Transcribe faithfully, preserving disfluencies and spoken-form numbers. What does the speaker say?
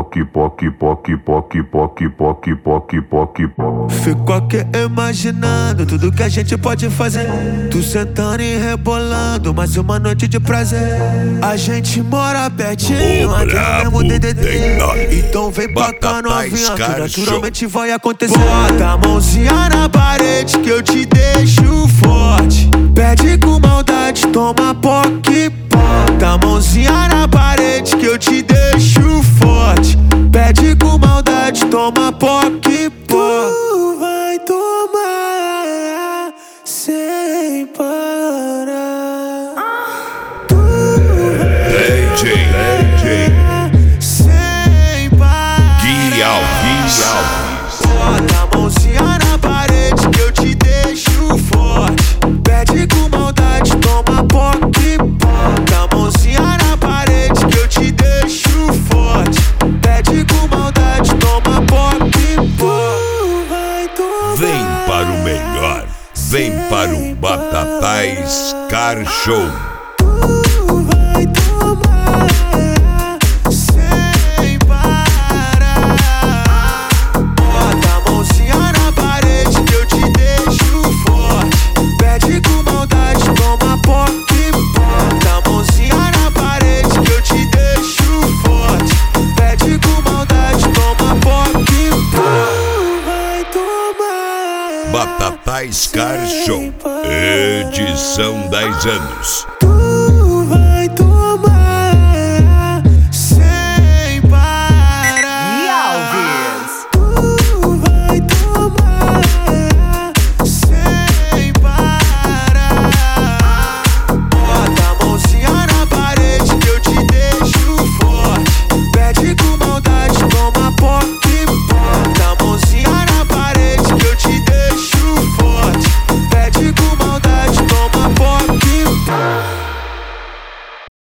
poque, poque, poque, poque, poque, poque, poque, poque, poque. Fico aqui imaginando tudo que a gente pode fazer. Tu sentando e rebolando, mais uma noite de prazer. A gente mora pertinho, aqui no mesmo D D D. Então vem pra cá novinha, que naturalmente vai acontecer. Bota a mãozinha na parede que eu te deixo forte. Pede com maldade, toma poque, bota a mãozinha na parede que eu te deixo forte. Pede com maldade, toma poque, pó. Tu vai tomar sem parar. Tu D J, D J sem parar. Gui Alves, Alves. Bota a mãozinha na parede que eu te deixo forte. Pede com maldade, toma poque, bota a mãozinha na parede que eu te deixo forte. Pede com maldade, toma poque, pó. Vem para o melhor, vem para o Batatais Car Show. Tu vai tomar sem parar. Bota a mãozinha na parede que eu te deixo forte. Pede com maldade, toma poque, bota a mãozinha na parede que eu te deixo forte. Pede com maldade, toma poque, tu vai tomar Batatais Car Show, edição dez anos.